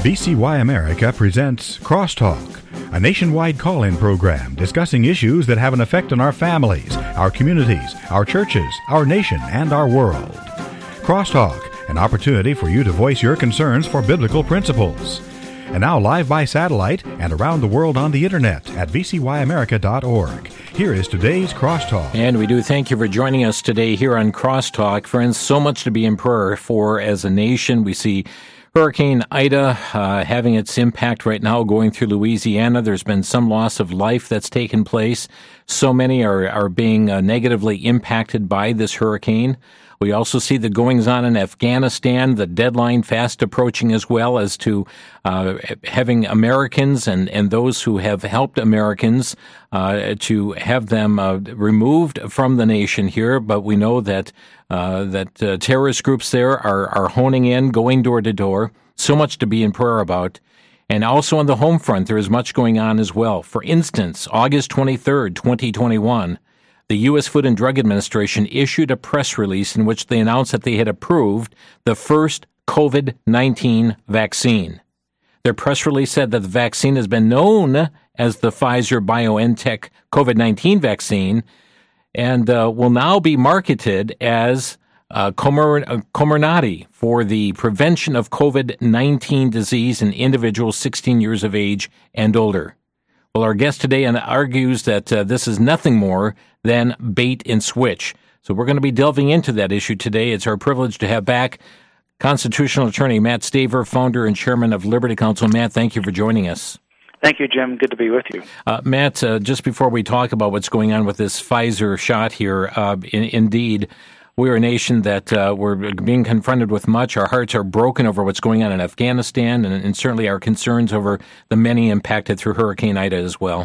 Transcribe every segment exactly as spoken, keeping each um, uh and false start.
V C Y America presents Crosstalk, a nationwide call-in program discussing issues that have an effect on our families, our communities, our churches, our nation, and our world. Crosstalk, an opportunity for you to voice your concerns for biblical principles. And now live by satellite and around the world on the internet at v c y america dot org. Here is today's Crosstalk. And we do thank you for joining us today here on Crosstalk. Friends, so much to be in prayer for as a nation. We see Hurricane Ida uh, having its impact right now going through Louisiana. There's been some loss of life that's taken place. So many are, are being uh, negatively impacted by this hurricane. We also see the goings-on in Afghanistan, the deadline fast approaching as well as to uh, having Americans and, and those who have helped Americans uh, to have them uh, removed from the nation here. But we know that uh, that uh, terrorist groups there are, are honing in, going door to door. So much to be in prayer about. And also on the home front, there is much going on as well. For instance, August twenty-third, twenty twenty-one, the U S Food and Drug Administration issued a press release in which they announced that they had approved the first covid nineteen vaccine. Their press release said that the vaccine has been known as the Pfizer-BioNTech covid nineteen vaccine and uh, will now be marketed as uh, Comir- uh, Comirnaty for the prevention of covid nineteen disease in individuals sixteen years of age and older. Well, our guest today argues that uh, this is nothing more than bait and switch. So we're going to be delving into that issue today. It's our privilege to have back constitutional attorney Matt Staver, founder and chairman of Liberty Counsel. Matt, thank you for joining us. Thank you, Jim. Good to be with you. Uh, Matt, uh, just before we talk about what's going on with this Pfizer shot here, uh, in, indeed, we're a nation that uh, we're being confronted with much. Our hearts are broken over what's going on in Afghanistan, and, and certainly our concerns over the many impacted through Hurricane Ida as well.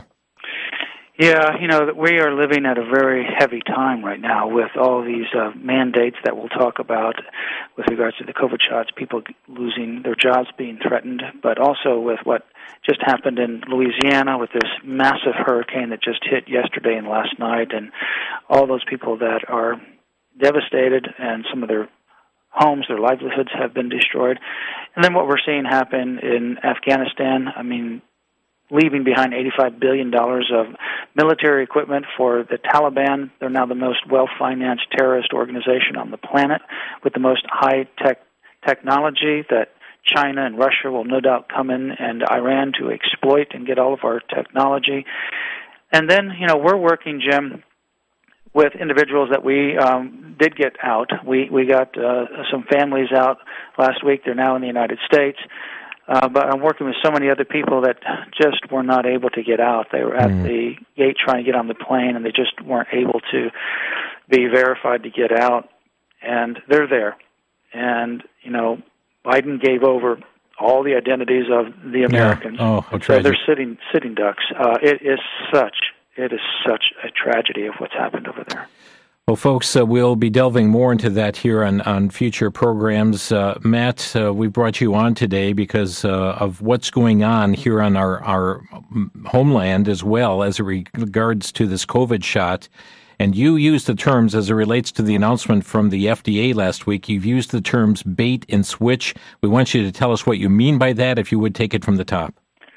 Yeah, you know, we are living at a very heavy time right now with all these uh, mandates that we'll talk about with regards to the COVID shots, people losing their jobs, being threatened, but also with what just happened in Louisiana with this massive hurricane that just hit yesterday and last night, and all those people that are devastated and some of their homes, their livelihoods have been destroyed. And then what we're seeing happen in Afghanistan, I mean, leaving behind eighty-five billion dollars of military equipment for the Taliban. They're now the most well-financed terrorist organization on the planet with the most high-tech technology that China and Russia will no doubt come in and Iran to exploit and get all of our technology. And then, you know, we're working, Jim, with individuals that we um, did get out. We, we got uh, some families out last week. They're now in the United States. Uh, but I'm working with so many other people that just were not able to get out. They were at mm. the gate trying to get on the plane, and they just weren't able to be verified to get out. And they're there. And, you know, Biden gave over all the identities of the Americans. Yeah. Oh, how so tragic. They're sitting, sitting ducks. Uh, it is such, it is such a tragedy of what's happened over there. Well, folks, uh, we'll be delving more into that here on, on future programs. Uh, Matt, uh, we brought you on today because uh, of what's going on here on our, our homeland as well as it regards to this COVID shot. And you used the terms as it relates to the announcement from the F D A last week. You've used the terms bait and switch. We want you to tell us what you mean by that, if you would take it from the top.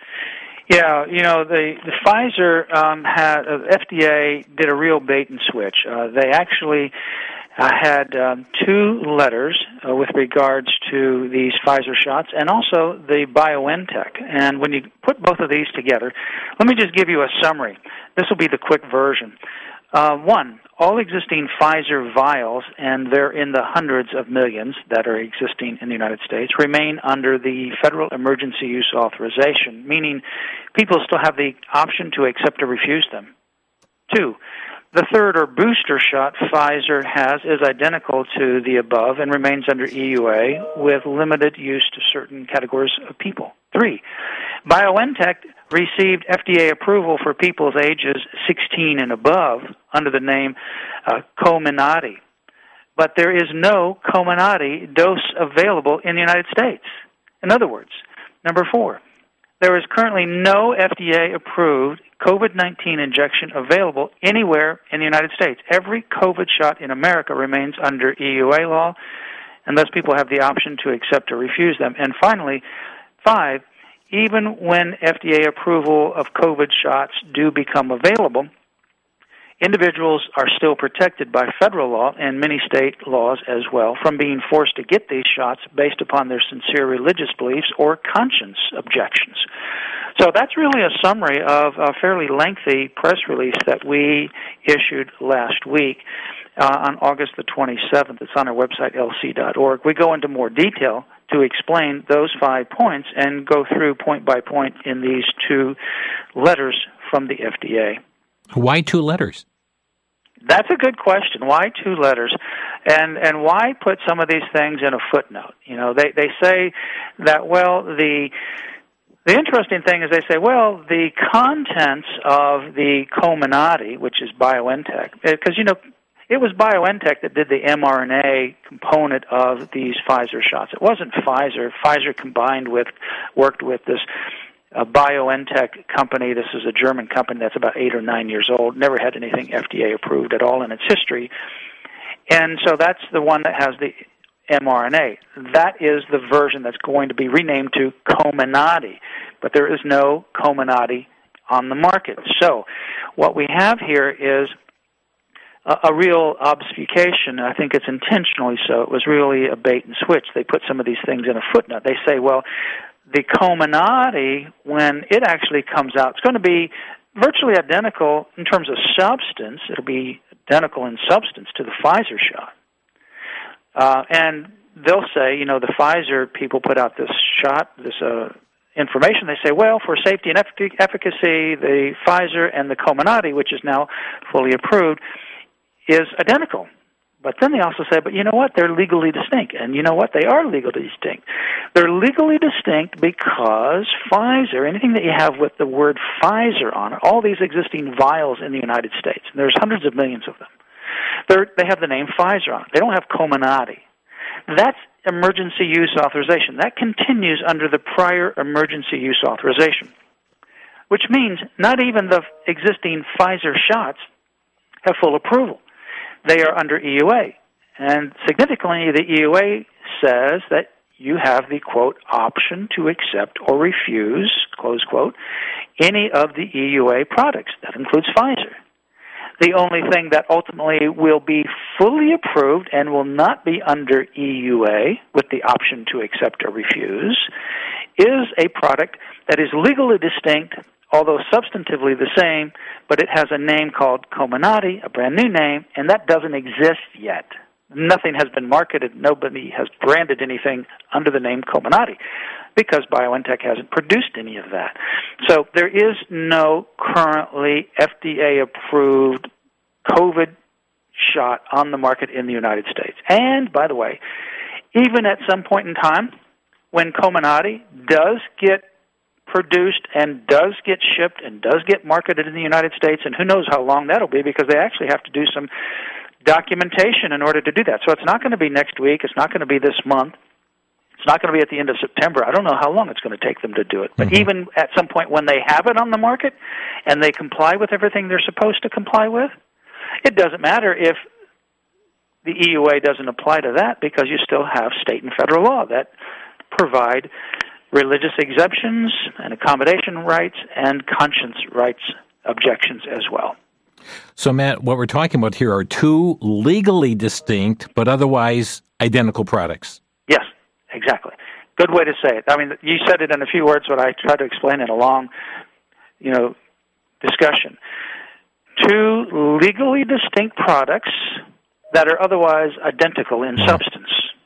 Yeah, you know, the, the Pfizer um, had, uh, F D A did a real bait and switch. Uh, they actually uh, had um, two letters uh, with regards to these Pfizer shots and also the BioNTech. And when you put both of these together, let me just give you a summary. This will be the quick version. Uh, one, all existing Pfizer vials, and they're in the hundreds of millions that are existing in the United States, remain under the Federal Emergency Use Authorization, meaning people still have the option to accept or refuse them. Two, the third or booster shot Pfizer has is identical to the above and remains under E U A with limited use to certain categories of people. Three, BioNTech received F D A approval for people's ages sixteen and above under the name uh, Comirnaty. But there is no Comirnaty dose available in the United States. In other words, number four, there is currently no F D A-approved COVID nineteen injection available anywhere in the United States. Every COVID shot in America remains under E U A law, and thus people have the option to accept or refuse them. And finally, Five, even when F D A approval of COVID shots do become available, individuals are still protected by federal law and many state laws as well from being forced to get these shots based upon their sincere religious beliefs or conscience objections. So that's really a summary of a fairly lengthy press release that we issued last week uh, on August the twenty-seventh. It's on our website, L C dot org. We go into more detail to explain those five points and go through point by point in these two letters from the F D A. Why two letters? That's a good question. Why two letters? And and why put some of these things in a footnote? You know, they, they say that, well, the the interesting thing is they say, well, the contents of the Comirnaty, which is BioNTech, because, you know, it was BioNTech that did the mRNA component of these Pfizer shots. It wasn't Pfizer. Pfizer combined with, worked with this a BioNTech company. This is a German company that's about eight or nine years old, never had anything F D A approved at all in its history. And so that's the one that has the mRNA. That is the version that's going to be renamed to Comirnaty, but there is no Comirnaty on the market. So what we have here is a, a real obfuscation. I think it's intentionally so. It was really a bait and switch. They put some of these things in a footnote. They say, well, the Comirnaty, when it actually comes out, it's going to be virtually identical in terms of substance. It'll be identical in substance to the Pfizer shot. Uh, and they'll say, you know, the Pfizer people put out this shot, this uh, information. They say, well, for safety and effic- efficacy, the Pfizer and the Comirnaty, which is now fully approved, is identical. But then they also say, but you know what? They're legally distinct. And you know what? They are legally distinct. They're legally distinct because Pfizer, anything that you have with the word Pfizer on it, all these existing vials in the United States, and there's hundreds of millions of them, they're, they have the name Pfizer on it. They don't have Comirnaty. That's emergency use authorization. That continues under the prior emergency use authorization, which means not even the existing Pfizer shots have full approval. They are under E U A. And significantly, the E U A says that you have the, quote, option to accept or refuse, close quote, any of the E U A products. That includes Pfizer. The only thing that ultimately will be fully approved and will not be under E U A with the option to accept or refuse is a product that is legally distinct, although substantively the same, but it has a name called Comirnaty, a brand new name, and that doesn't exist yet. Nothing has been marketed. Nobody has branded anything under the name Comirnaty because BioNTech hasn't produced any of that. So there is no currently F D A-approved COVID shot on the market in the United States. And, by the way, even at some point in time, when Comirnaty does get produced and does get shipped and does get marketed in the United States, and who knows how long that'll be because they actually have to do some documentation in order to do that. So it's not going to be next week. It's not going to be this month. It's not going to be at the end of September. I don't know how long it's going to take them to do it. But mm-hmm. even at some point when they have it on the market and they comply with everything they're supposed to comply with, it doesn't matter if the E U A doesn't apply to that because you still have state and federal law that provide religious exemptions and accommodation rights and conscience rights objections as well. So, Matt, what we're talking about here are two legally distinct but otherwise identical products. Yes, exactly. Good way to say it. I mean, you said it in a few words, but I tried to explain in a long, you know, discussion. Two legally distinct products that are otherwise identical in mm-hmm. substance.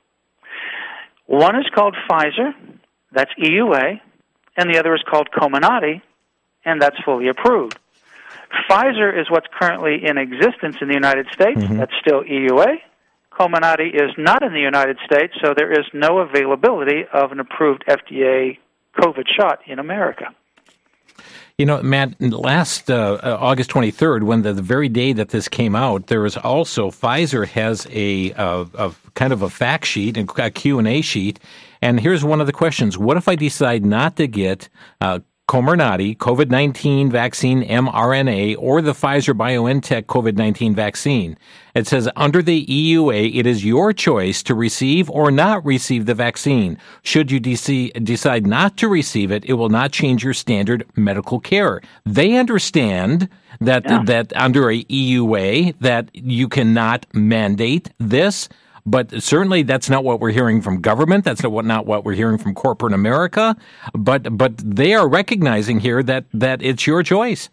One is called Pfizer, that's E U A, and the other is called Comirnaty, and that's fully approved. Pfizer is what's currently in existence in the United States. Mm-hmm. That's still E U A. Comirnaty is not in the United States, so there is no availability of an approved F D A COVID shot in America. You know, Matt, last uh, August twenty-third, when the, the very day that this came out, there was also, Pfizer has a, uh, a kind of a fact sheet, a Q and A sheet, and here's one of the questions. What if I decide not to get uh, Comirnaty COVID nineteen vaccine mRNA or the Pfizer-BioNTech COVID nineteen vaccine. It says under the E U A, it is your choice to receive or not receive the vaccine. Should you de- decide not to receive it, it will not change your standard medical care. They understand that yeah. that under a E U A that you cannot mandate this. But certainly that's not what we're hearing from government. That's not what, not what we're hearing from corporate America. But but they are recognizing here that, that it's your choice.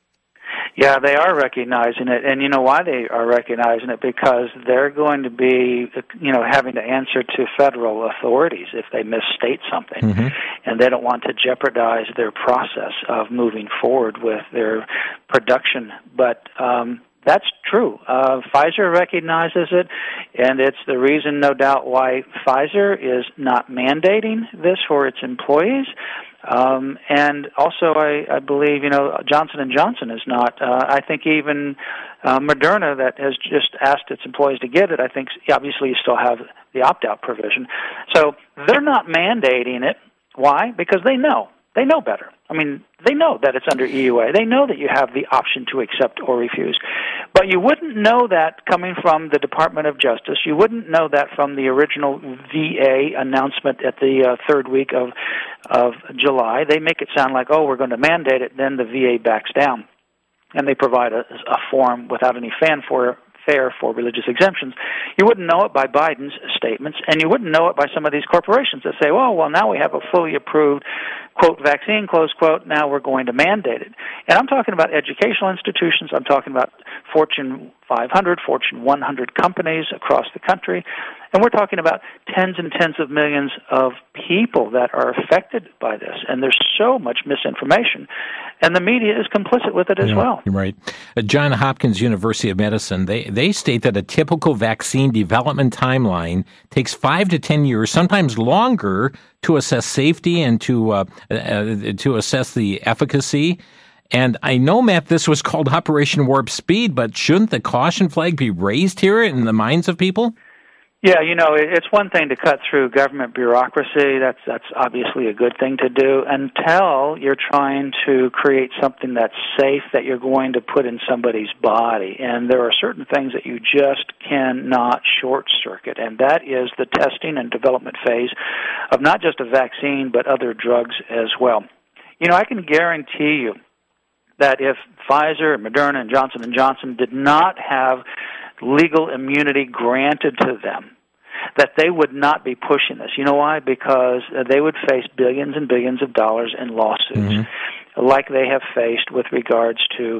Yeah, they are recognizing it. And you know why they are recognizing it? Because they're going to be, you know, having to answer to federal authorities if they misstate something. Mm-hmm. And they don't want to jeopardize their process of moving forward with their production. But um that's true. Uh, Pfizer recognizes it, and it's the reason, no doubt, why Pfizer is not mandating this for its employees. Um, and also, I, I believe, you know, Johnson and Johnson is not. Uh, I think even uh, Moderna, that has just asked its employees to get it, I think obviously you still have the opt-out provision. So they're not mandating it. Why? Because they know. They know better. I mean, they know that it's under E U A. They know that you have the option to accept or refuse. But you wouldn't know that coming from the Department of Justice. You wouldn't know that from the original V A announcement at the uh, third week of of July. They make it sound like, oh, we're going to mandate it, then the V A backs down. And they provide a, a form without any fanfare fair for religious exemptions. You wouldn't know it by Biden's statements, and you wouldn't know it by some of these corporations that say, well, well, now we have a fully approved, quote, vaccine, close quote, now we're going to mandate it. And I'm talking about educational institutions. I'm talking about Fortune five hundred, Fortune one hundred companies across the country. And we're talking about tens and tens of millions of people that are affected by this. And there's so much misinformation. And the media is complicit with it as yeah, well. Right. Uh, Johns Hopkins University of Medicine, they, they state that a typical vaccine development timeline takes five to ten years, sometimes longer, to assess safety and to uh, uh, to assess the efficacy. And I know, Matt, this was called Operation Warp Speed, but shouldn't the caution flag be raised here in the minds of people? Yeah, you know, it's one thing to cut through government bureaucracy. That's that's obviously a good thing to do until you're trying to create something that's safe that you're going to put in somebody's body. And there are certain things that you just cannot short-circuit, and that is the testing and development phase of not just a vaccine but other drugs as well. You know, I can guarantee you that if Pfizer, Moderna, and Johnson and Johnson did not have legal immunity granted to them, that they would not be pushing this. You know why? Because they would face billions and billions of dollars in lawsuits, mm-hmm. like they have faced with regards to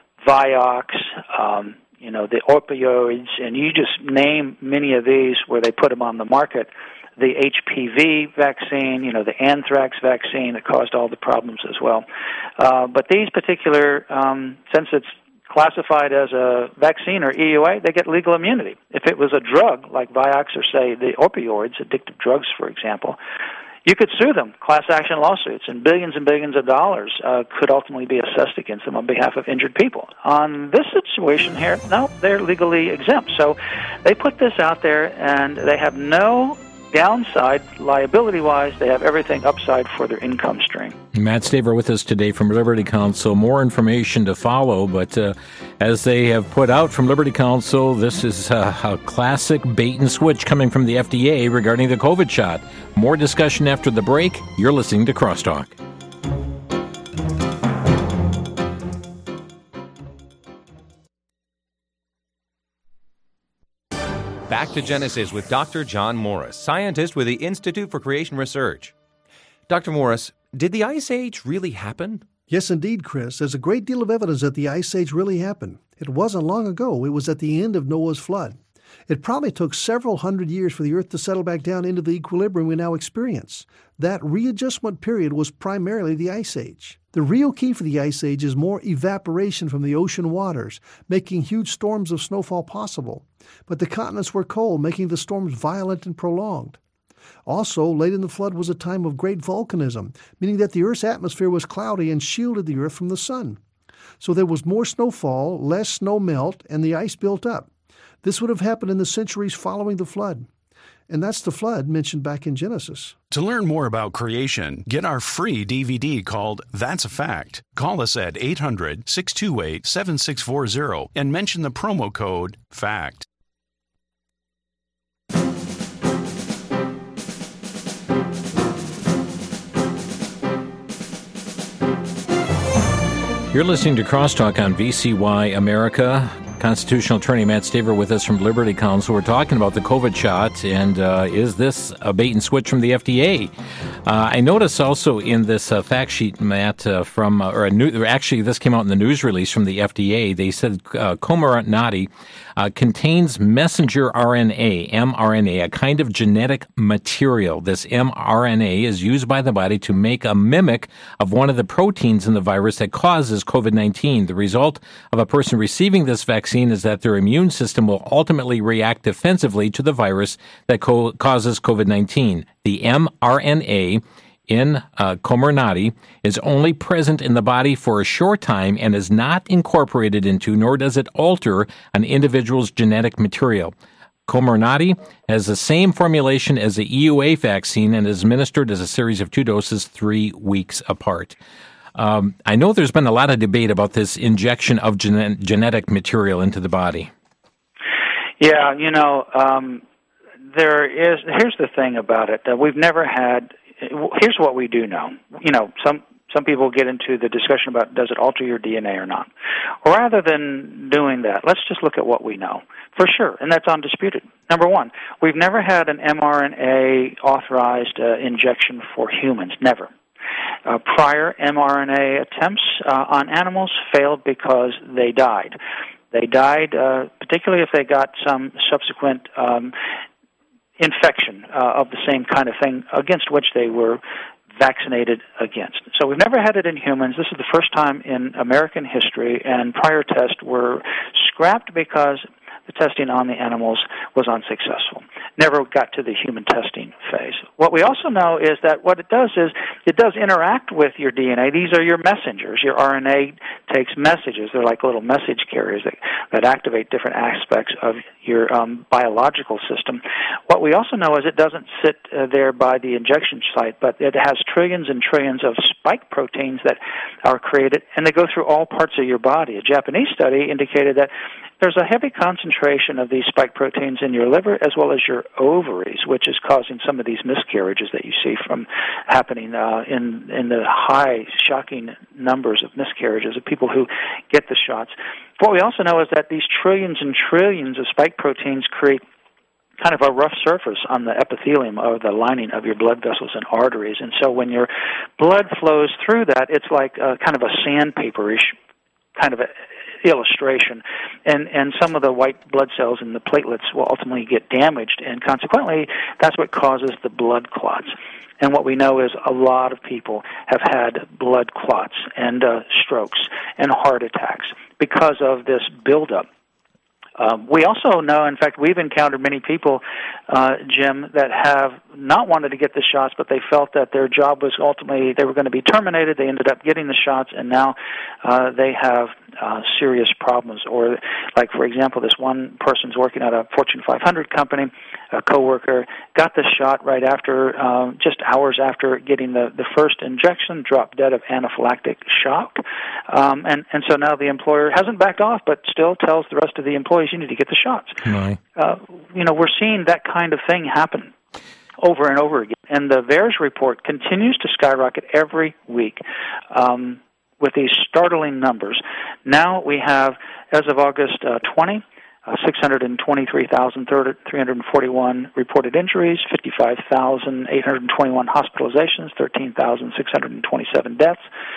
Vioxx, um, you know, the opioids, and you just name many of these where they put them on the market. The H P V vaccine, you know, the anthrax vaccine that caused all the problems as well. Uh, but these particular, um, since it's classified as a vaccine or E U A, they get legal immunity. If it was a drug like Vioxx or, say, the opioids, addictive drugs, for example, you could sue them, class action lawsuits, and billions and billions of dollars uh, could ultimately be assessed against them on behalf of injured people. On this situation here, no, they're legally exempt. So they put this out there, and they have no downside liability-wise. They have everything upside for their income stream. Matt Staver with us today from Liberty Counsel. More information to follow, but uh, as they have put out from Liberty Counsel, this is uh, a classic bait and switch coming from the F D A regarding the COVID shot. More discussion after the break. You're listening to Crosstalk. Back to Genesis with Doctor John Morris, scientist with the Institute for Creation Research. Doctor Morris, did the Ice Age really happen? Yes, indeed, Chris. There's a great deal of evidence that the Ice Age really happened. It wasn't long ago. It was at the end of Noah's flood. It probably took several hundred years for the Earth to settle back down into the equilibrium we now experience. That readjustment period was primarily the Ice Age. The real key for the Ice Age is more evaporation from the ocean waters, making huge storms of snowfall possible. But the continents were cold, making the storms violent and prolonged. Also, late in the flood was a time of great volcanism, meaning that the Earth's atmosphere was cloudy and shielded the Earth from the sun. So there was more snowfall, less snow melt, and the ice built up. This would have happened in the centuries following the flood. And that's the flood mentioned back in Genesis. To learn more about creation, get our free D V D called That's a Fact. Call us at eight hundred, six two eight, seven six four zero and mention the promo code FACT. You're listening to Crosstalk on V C Y America. Constitutional attorney Matt Staver with us from Liberty Counsel. We're talking about the COVID shot, and uh, is this a bait and switch from the F D A? Uh, I notice also in this uh, fact sheet, Matt, uh, from uh, or a new, actually this came out in the news release from the F D A. They said uh, Comirnaty uh, contains messenger R N A, mRNA, a kind of genetic material. This mRNA is used by the body to make a mimic of one of the proteins in the virus that causes COVID nineteen. The result of a person receiving this vaccine is that their immune system will ultimately react defensively to the virus that co- causes COVID nineteen. The mRNA in uh, Comirnaty is only present in the body for a short time and is not incorporated into, nor does it alter, an individual's genetic material. Comirnaty has the same formulation as the E U A vaccine and is administered as a series of two doses three weeks apart. Um, I know there's been a lot of debate about this injection of gene- genetic material into the body. Yeah, you know, um, there is. Here's the thing about it: that we've never had. Here's what we do know. You know, some some people get into the discussion about does it alter your D N A or not. Rather than doing that, let's just look at what we know for sure, and that's undisputed. Number one, we've never had an mRNA authorized uh, injection for humans. Never. Uh, prior mRNA attempts uh, on animals failed because they died. They died, uh, particularly if they got some subsequent um, infection uh, of the same kind of thing against which they were vaccinated against. So we've never had it in humans. This is the first time in American history, and prior tests were scrapped because the testing on the animals was unsuccessful. Never got to the human testing phase. What we also know is that what it does is it does interact with your D N A. These are your messengers. Your R N A takes messages. They're like little message carriers that, that activate different aspects of your um, biological system. What we also know is it doesn't sit uh, there by the injection site, but it has trillions and trillions of spike proteins that are created, and they go through all parts of your body. A Japanese study indicated that there's a heavy concentration of these spike proteins in your liver as well as your ovaries, which is causing some of these miscarriages that you see from happening uh, in in the high, shocking numbers of miscarriages of people who get the shots. What we also know is that these trillions and trillions of spike proteins create kind of a rough surface on the epithelium or the lining of your blood vessels and arteries. And so when your blood flows through that, it's like a, kind of a sandpaperish kind of a illustration, and and some of the white blood cells and the platelets will ultimately get damaged, and consequently that's what causes the blood clots. And what we know is a lot of people have had blood clots and uh, strokes and heart attacks because of this buildup. Um, we also know, in fact, we've encountered many people, uh, Jim, that have not wanted to get the shots, but they felt that their job was ultimately, they were going to be terminated. They ended up getting the shots, and now uh, they have uh, serious problems. Or, like, for example, this one person's working at a Fortune five hundred company, a coworker, got the shot right after, uh, just hours after getting the, the first injection, dropped dead of anaphylactic shock. Um, and, and so now the employer hasn't backed off, but still tells the rest of the employees, you need to get the shots. Right. Uh, you know, we're seeing that kind of thing happen over and over again. And the VAERS report continues to skyrocket every week um, with these startling numbers. Now we have, as of August uh, twentieth, uh, six hundred twenty-three thousand three hundred forty-one reported injuries, fifty-five thousand eight hundred twenty-one hospitalizations, thirteen thousand six hundred twenty-seven deaths.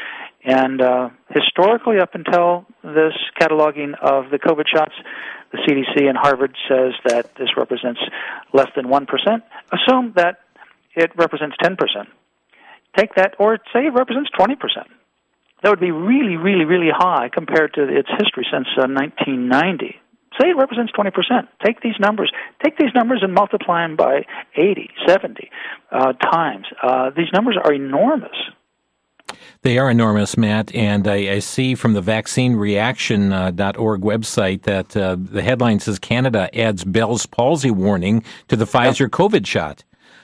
And uh, historically, up until this cataloging of the COVID shots, the C D C and Harvard says that this represents less than one percent. Assume that it represents ten percent. Take that, or say it represents twenty percent. That would be really, really, really high compared to its history since uh, nineteen ninety. Say it represents twenty percent. Take these numbers. Take these numbers and multiply them by eighty, seventy uh, times. Uh, these numbers are enormous. They are enormous, Matt, and I, I see from the vaccine reaction dot org website that uh, the headline says Canada adds Bell's palsy warning to the Pfizer yep. COVID shot.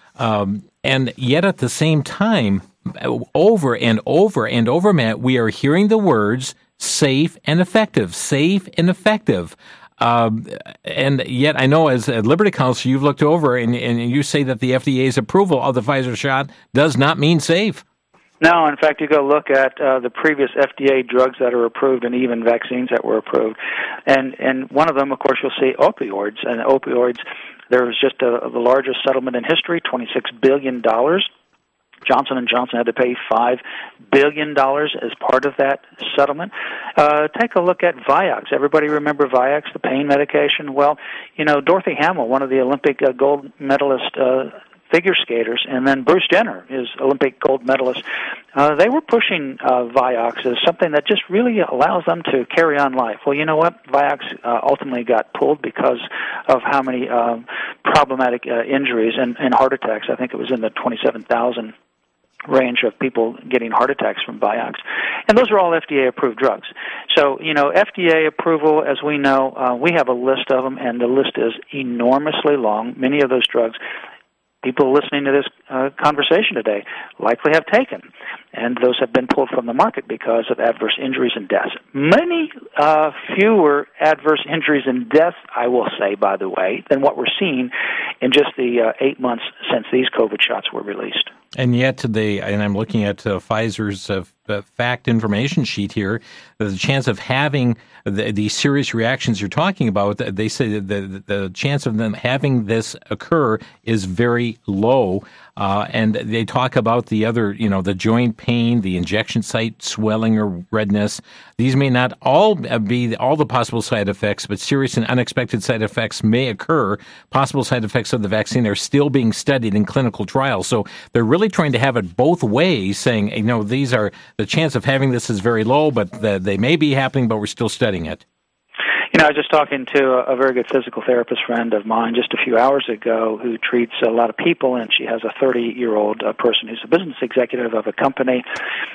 Um, and yet at the same time, over and over and over, Matt, we are hearing the words safe and effective, safe and effective. Um, and yet I know as a Liberty Counsel, you've looked over and, and you say that the F D A's approval of the Pfizer shot does not mean safe. No, in fact, you go look at uh, the previous F D A drugs that are approved and even vaccines that were approved. And and one of them, of course, you'll see opioids. And opioids, there was just a, the largest settlement in history, twenty-six billion dollars. Johnson and Johnson had to pay five billion dollars as part of that settlement. Uh, take a look at Vioxx. Everybody remember Vioxx, the pain medication? Well, you know, Dorothy Hamill, one of the Olympic uh, gold medalist uh, figure skaters, and then Bruce Jenner is Olympic gold medalist. Uh, they were pushing uh, Vioxx as something that just really allows them to carry on life. Well, you know what? Vioxx uh, ultimately got pulled because of how many uh, problematic uh, injuries and, and heart attacks. I think it was in the twenty-seven thousand range of people getting heart attacks from Vioxx. And those are all F D A-approved drugs. So, you know, F D A approval, as we know, uh, we have a list of them, and the list is enormously long. Many of those drugs people listening to this uh, conversation today likely have taken, and those have been pulled from the market because of adverse injuries and deaths. Many uh, fewer adverse injuries and deaths, I will say, by the way, than what we're seeing in just the uh, eight months since these COVID shots were released. And yet today, and I'm looking at uh, Pfizer's uh, uh, fact information sheet here, the chance of having the, the serious reactions you're talking about, they say that the, the chance of them having this occur is very low. Uh, and they talk about the other, you know, the joint pain, the injection site swelling or redness. These may not all be all the possible side effects, but serious and unexpected side effects may occur. Possible side effects of the vaccine are still being studied in clinical trials. So they're really trying to have it both ways, saying, you know, these are the chance of having this is very low, but the, they may be happening, but we're still studying it. You know, I was just talking to a, a very good physical therapist friend of mine just a few hours ago who treats a lot of people, and she has a thirty-year-old uh, person who's a business executive of a company.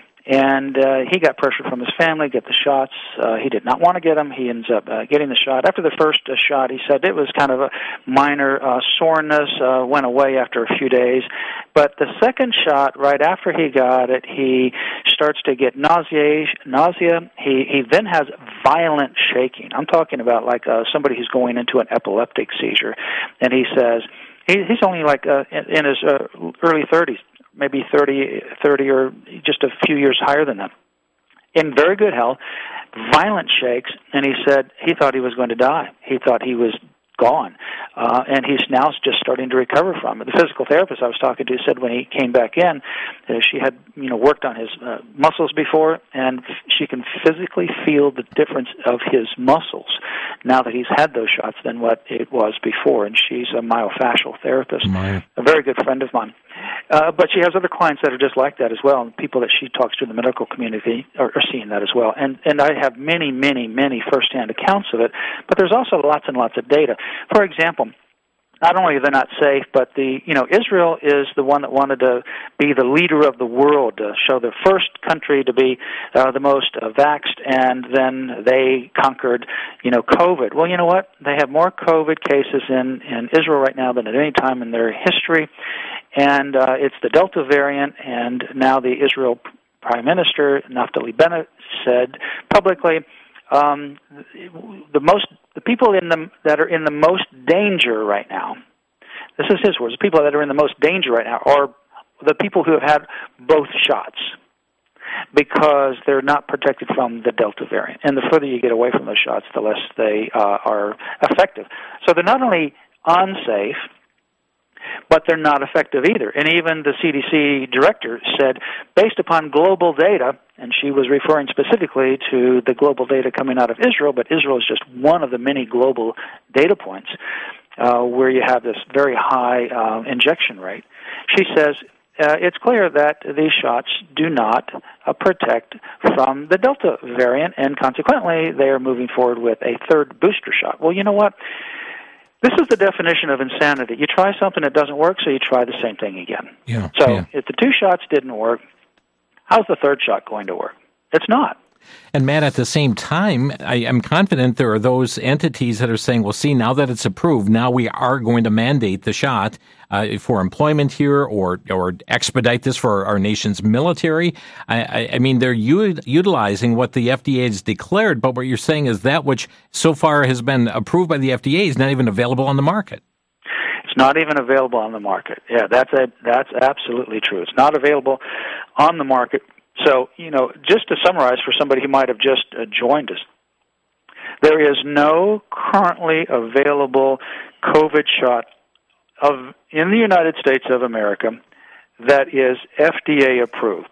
And uh, he got pressure from his family, get the shots. Uh, he did not want to get them. He ends up uh, getting the shot. After the first uh, shot, he said it was kind of a minor uh, soreness, uh, went away after a few days. But the second shot, right after he got it, he starts to get nausea. nausea. He, he then has violent shaking. I'm talking about like uh, somebody who's going into an epileptic seizure. And he says, he, he's only like uh, in, in his uh, early thirties. Maybe thirty, thirty, or just a few years higher than that, in very good health, violent shakes, and he said he thought he was going to die. He thought he was gone, uh, and he's now just starting to recover from it. The physical therapist I was talking to said when he came back in, uh, she had you know worked on his uh, muscles before, and f- she can physically feel the difference of his muscles now that he's had those shots than what it was before. And she's a myofascial therapist, My. a very good friend of mine. Uh, but she has other clients that are just like that as well, and people that she talks to in the medical community are, are seeing that as well. And and I have many, many, many firsthand accounts of it, but there's also lots and lots of data. For example, not only are they not safe, but the you know Israel is the one that wanted to be the leader of the world, to show the first country to be uh, the most uh, vaxxed, and then they conquered you know COVID. Well, you know what? They have more COVID cases in, in Israel right now than at any time in their history, and uh, it's the Delta variant, and now the Israel Prime Minister, Naftali Bennett, said publicly, Um, the most the people in the that are in the most danger right now. This is his words. The people that are in the most danger right now are the people who have had both shots, because they're not protected from the Delta variant. And the further you get away from those shots, the less they uh, are effective. So they're not only unsafe, but they're not effective either. And even the C D C director said, based upon global data, and she was referring specifically to the global data coming out of Israel, but Israel is just one of the many global data points uh, where you have this very high uh, injection rate. She says, uh, it's clear that these shots do not uh, protect from the Delta variant, and consequently, they are moving forward with a third booster shot. Well, you know what? This is the definition of insanity. You try something that doesn't work, so you try the same thing again. Yeah, so yeah. if the two shots didn't work, How's the third shot going to work? It's not. And Matt, at the same time, I am confident there are those entities that are saying, well, see, now that it's approved, now we are going to mandate the shot uh, for employment here or or expedite this for our nation's military. I, I, I mean, they're u- utilizing what the F D A has declared, but what you're saying is that which so far has been approved by the F D A is not even available on the market. It's not even available on the market. Yeah, that's a, that's absolutely true. It's not available on the market. So, you know, just to summarize for somebody who might have just uh, joined us, there is no currently available COVID shot of in the United States of America that is F D A approved.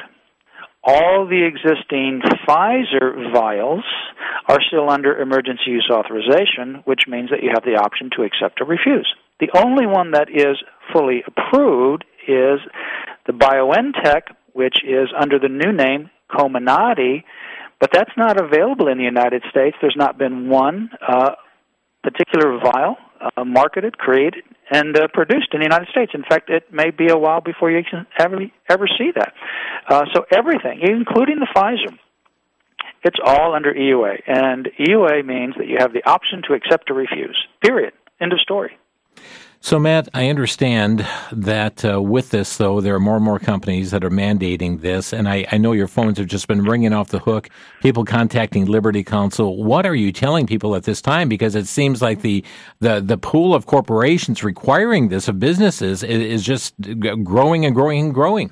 All the existing Pfizer vials are still under emergency use authorization, which means that you have the option to accept or refuse. The only one that is fully approved is the BioNTech, which is under the new name Comirnaty, but that's not available in the United States. There's not been one uh, particular vial uh, marketed, created, and uh, produced in the United States. In fact, it may be a while before you can ever, ever see that. Uh, so everything, including the Pfizer, it's all under E U A. And E U A means that you have the option to accept or refuse, period. End of story. So, Matt, I understand that uh, with this, though, there are more and more companies that are mandating this, and I, I know your phones have just been ringing off the hook, people contacting Liberty Counsel. What are you telling people at this time? Because it seems like the the, the pool of corporations requiring this, of businesses, is, is just growing and growing and growing.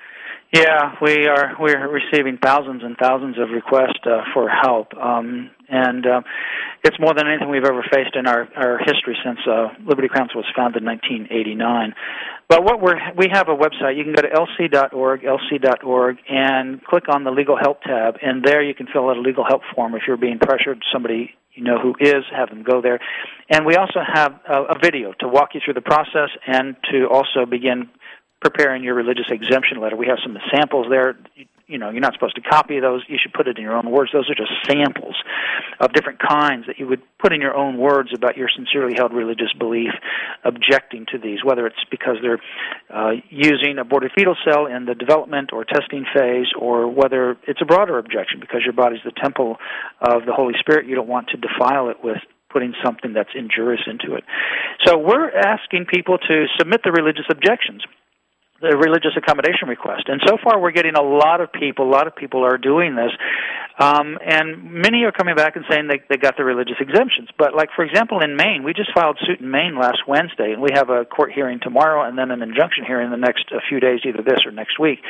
Yeah, we are we're receiving thousands and thousands of requests uh, for help, um, and uh, it's more than anything we've ever faced in our, our history since uh, Liberty Counsel was founded in nineteen eighty-nine. But what we're we have a website. You can go to L C dot org, L C dot org, and click on the Legal Help tab, and there you can fill out a legal help form if you're being pressured. Somebody you know who is, have them go there. And we also have a, a video to walk you through the process and to also begin preparing your religious exemption letter. We have some samples there. You, you know, you're not supposed to copy those. You should put it in your own words. Those are just samples of different kinds that you would put in your own words about your sincerely held religious belief, objecting to these, whether it's because they're uh, using aborted fetal cell in the development or testing phase, or whether it's a broader objection because your body's the temple of the Holy Spirit. You don't want to defile it with putting something that's injurious into it. So we're asking people to submit the religious objections, the religious accommodation request. And so far we're getting a lot of people, a lot of people are doing this, um, and many are coming back and saying they, they got the religious exemptions. But like, for example, in Maine, we just filed suit in Maine last Wednesday, and we have a court hearing tomorrow and then an injunction hearing in the next a few days, either this or next week.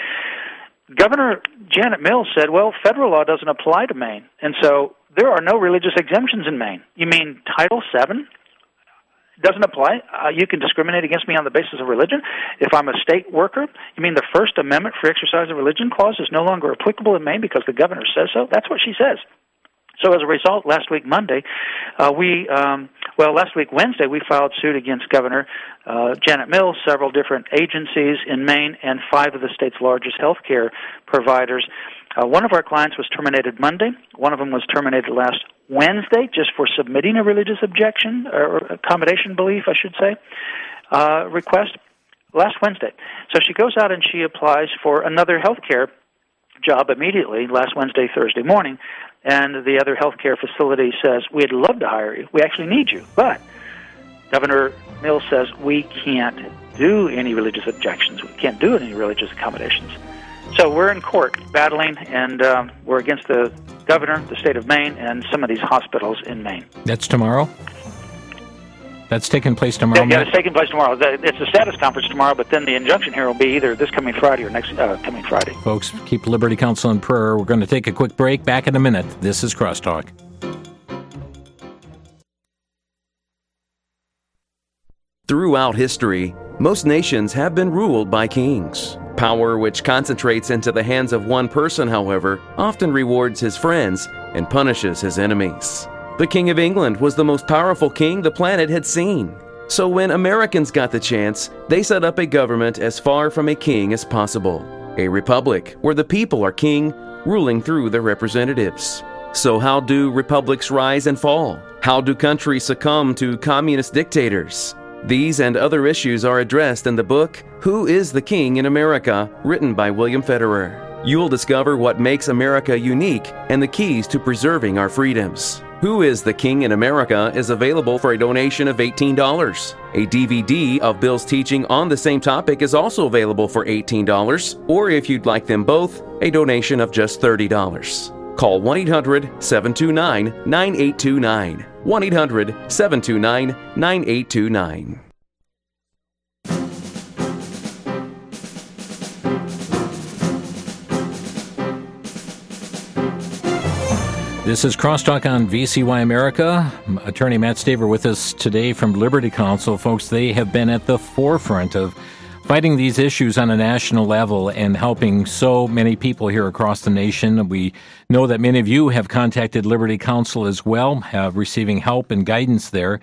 Governor Janet Mills said, well, federal law doesn't apply to Maine, and so there are no religious exemptions in Maine. You mean Title seven? Doesn't apply. Uh, you can discriminate against me on the basis of religion. If I'm a state worker, you mean the First Amendment for exercise of religion clause is no longer applicable in Maine because the governor says so? That's what she says. So as a result, last week Monday, uh, we, um, well, last week Wednesday, we filed suit against Governor uh, Janet Mills, several different agencies in Maine, and five of the state's largest health care providers. Uh, one of our clients was terminated Monday. One of them was terminated last Wednesday just for submitting a religious objection, or accommodation belief, I should say, uh, request last Wednesday. So she goes out and she applies for another health care job immediately last Wednesday, Thursday morning, and the other health care facility says, we'd love to hire you. We actually need you. But Governor Mills says we can't do any religious objections. We can't do any religious accommodations. So we're in court battling, and um, we're against the governor, the state of Maine, and some of these hospitals in Maine. That's tomorrow? That's taking place tomorrow? Yeah, yeah, it's taking place tomorrow. It's a status conference tomorrow, but then the injunction here will be either this coming Friday or next uh, coming Friday. Folks, keep Liberty Counsel in prayer. We're going to take a quick break. Back in a minute. This is Crosstalk. Throughout history, most nations have been ruled by kings. Power which concentrates into the hands of one person, however, often rewards his friends and punishes his enemies. The King of England was the most powerful king the planet had seen. So when Americans got the chance, they set up a government as far from a king as possible. A republic where the people are king, ruling through their representatives. So how do republics rise and fall? How do countries succumb to communist dictators? These and other issues are addressed in the book, Who is the King in America?, written by William Federer. You'll discover what makes America unique and the keys to preserving our freedoms. Who is the King in America is available for a donation of eighteen dollars. A D V D of Bill's teaching on the same topic is also available for eighteen dollars, or if you'd like them both, a donation of just thirty dollars. Call one eight hundred, seven two nine, nine eight two nine. one eight hundred, seven two nine, nine eight two nine. This is Crosstalk on V C Y America. Attorney Matt Staver with us today from Liberty Counsel. Folks, they have been at the forefront of fighting these issues on a national level and helping so many people here across the nation. We know that many of you have contacted Liberty Counsel as well, uh, receiving help and guidance there.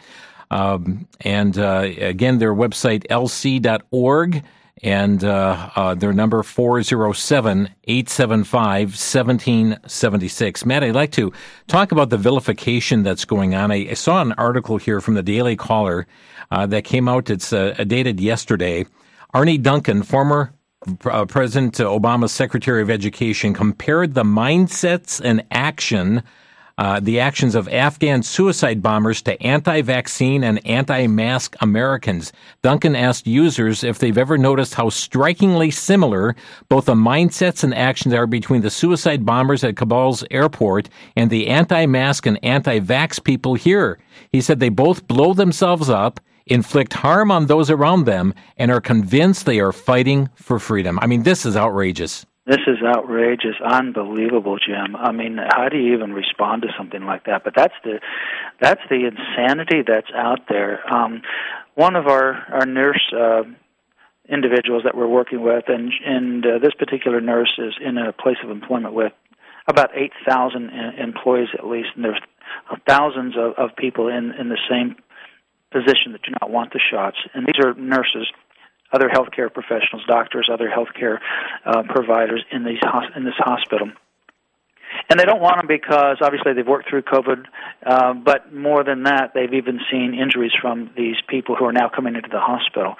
Um, and uh, again, their website, L C dot org. And uh, uh, their number four oh seven, eight seven five, one seven seven six. Matt, I'd like to talk about the vilification that's going on. I, I saw an article here from the Daily Caller uh, that came out. It's uh, dated yesterday. Arne Duncan, former uh, President Obama's Secretary of Education, compared the mindsets and action Uh, the actions of Afghan suicide bombers to anti-vaccine and anti-mask Americans. Duncan asked users if they've ever noticed how strikingly similar both the mindsets and actions are between the suicide bombers at Kabul's airport and the anti-mask and anti-vax people here. He said they both blow themselves up, inflict harm on those around them, and are convinced they are fighting for freedom. I mean, this is outrageous. This is outrageous, unbelievable, Jim. I mean, how do you even respond to something like that? But that's the that's the insanity that's out there. Um, one of our our nurse uh, individuals that we're working with, and and uh, this particular nurse is in a place of employment with about eight thousand employees at least, and there's thousands of, of people in in the same position that do not want the shots, and these are nurses, other healthcare professionals, doctors, other healthcare uh, providers in these hos- in this hospital. And they don't want them because, obviously, they've worked through COVID, uh, but more than that, they've even seen injuries from these people who are now coming into the hospital.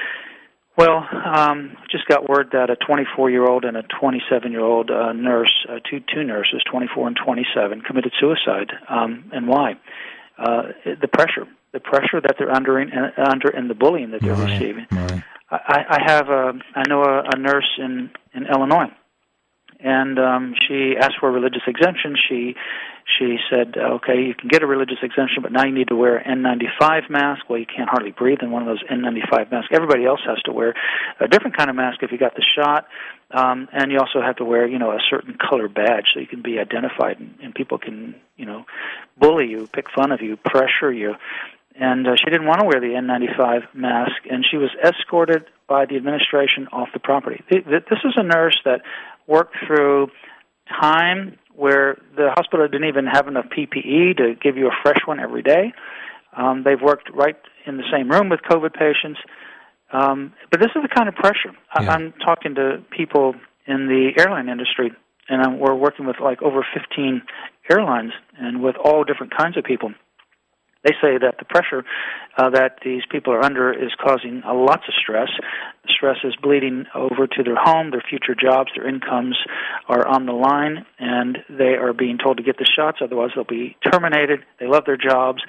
Well, um, just got word that a twenty-four-year-old and a twenty-seven-year-old uh, nurse, uh, two two nurses, twenty-four and twenty-seven, committed suicide. Um, and why? Uh, the pressure, the pressure that they're under, in, uh, under and the bullying that they're right, receiving. Right. I, I have a, I know a, a nurse in, in Illinois, and um, she asked for a religious exemption. She she said, okay, you can get a religious exemption, but now you need to wear an N ninety-five mask. Well, you can't hardly breathe in one of those N ninety-five masks. Everybody else has to wear a different kind of mask if you got the shot, um, and you also have to wear, you know, a certain color badge so you can be identified, and, and people can, you know, bully you, pick fun of you, pressure you. And uh, she didn't want to wear the N ninety-five mask, and she was escorted by the administration off the property. This is a nurse that worked through time where the hospital didn't even have enough P P E to give you a fresh one every day. Um, they've worked right in the same room with COVID patients. Um, but this is the kind of pressure. Yeah. I'm talking to people in the airline industry, and I'm, we're working with like over fifteen airlines and with all different kinds of people. They say that the pressure uh, that these people are under is causing uh, lots of stress. The stress is bleeding over to their home, their future jobs, their incomes are on the line, and they are being told to get the shots, otherwise they'll be terminated. They love their jobs.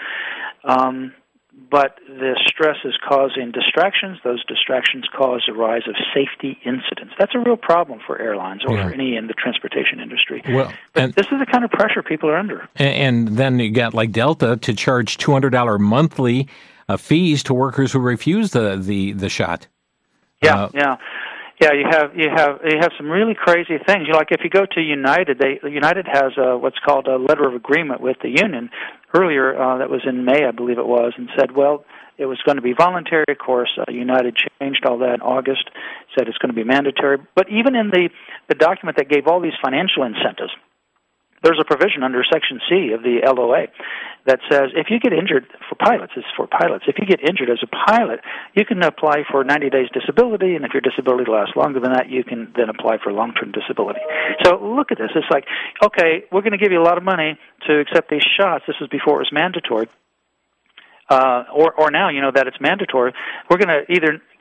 Um, but the stress is causing distractions. Those distractions cause a rise of safety incidents. That's a real problem for airlines or yeah. for any in the transportation industry. Well, and this is the kind of pressure people are under. And, and then you got like Delta to charge two hundred dollars monthly uh, fees to workers who refuse the, the, the shot. Yeah, uh, yeah. Yeah, you have you have you have some really crazy things. You know, like if you go to United, they United has a, what's called a letter of agreement with the union. Earlier, uh, that was in May, I believe it was, and said, well, it was going to be voluntary. Of course, uh, United changed all that in August, said it's going to be mandatory. But even in the the document that gave all these financial incentives, there's a provision under Section C of the L O A that says if you get injured, for pilots, it's for pilots, if you get injured as a pilot, you can apply for ninety days disability, and if your disability lasts longer than that, you can then apply for long-term disability. So look at this. It's like, okay, we're going to give you a lot of money to accept these shots. This was before it was mandatory. Uh, or, or now, you know, that it's mandatory, we're going to either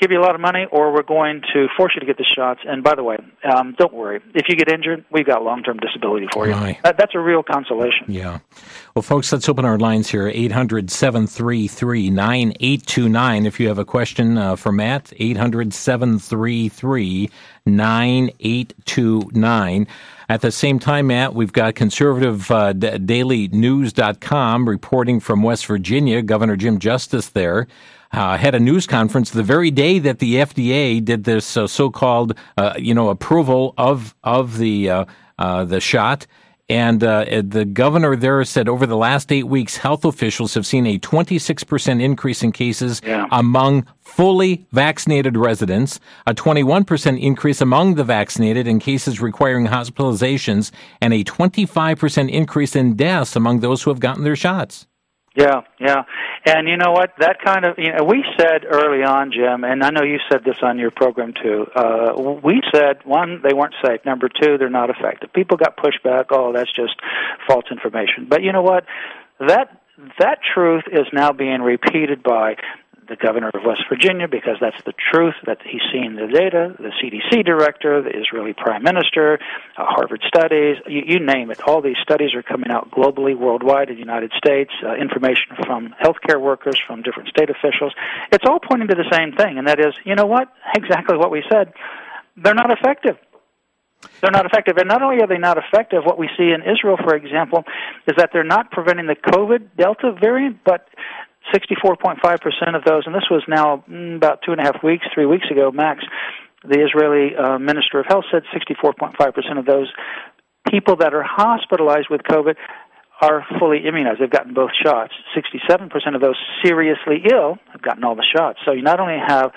give you a lot of money, or we're going to force you to get the shots. And by the way, um, don't worry. If you get injured, we've got long-term disability for you. That, that's a real consolation. Yeah. Well, folks, let's open our lines here, eight hundred, seven three three, nine eight two nine. If you have a question uh, for Matt, eight hundred, seven three three, nine eight two nine. At the same time, Matt, we've got conservative uh, daily news dot com reporting from West Virginia. Governor Jim Justice there uh, had a news conference the very day that the F D A did this uh, so-called, uh, you know, approval of of the uh, uh, the shot. And uh, the governor there said over the last eight weeks, health officials have seen a twenty-six percent increase in cases yeah. among fully vaccinated residents, a twenty-one percent increase among the vaccinated in cases requiring hospitalizations, and a twenty-five percent increase in deaths among those who have gotten their shots. Yeah, yeah. And you know what? That kind of, you know, we said early on, Jim, and I know you said this on your program too, uh, we said, one, they weren't safe. Number two, they're not effective. People got pushed back, oh, that's just false information. But you know what? That that truth is now being repeated by the governor of West Virginia, because that's the truth, that he's seen the data, the C D C director, the Israeli prime minister, uh, Harvard studies, you, you name it. All these studies are coming out globally, worldwide, in the United States, uh, information from healthcare workers, from different state officials. It's all pointing to the same thing, and that is, you know what? Exactly what we said. They're not effective. They're not effective. And not only are they not effective, what we see in Israel, for example, is that they're not preventing the COVID Delta variant, but sixty-four point five percent of those, and this was now mm, about two and a half weeks, three weeks ago, max, the Israeli uh, Minister of Health said sixty-four point five percent of those people that are hospitalized with COVID are fully immunized. They've gotten both shots. sixty-seven percent of those seriously ill have gotten all the shots. So you not only have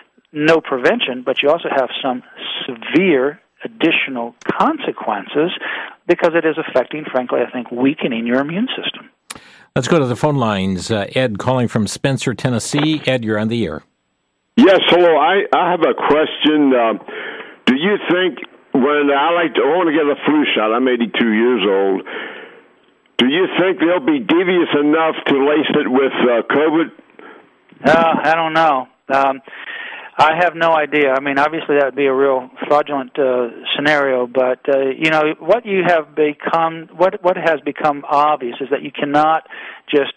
no prevention, but you also have some severe additional consequences because it is affecting, frankly, I think, weakening your immune system. Let's go to the phone lines. Uh, Ed calling from Spencer, Tennessee. Ed, you're on the air. Yes, hello. I, I have a question. Uh, do you think when I like to, I want to get a flu shot, I'm eighty-two years old, do you think they'll be devious enough to lace it with uh, COVID? Uh, I don't know. Um, I have no idea. I mean, obviously that would be a real fraudulent uh, scenario, but, uh, you know, what you have become, what what has become obvious is that you cannot just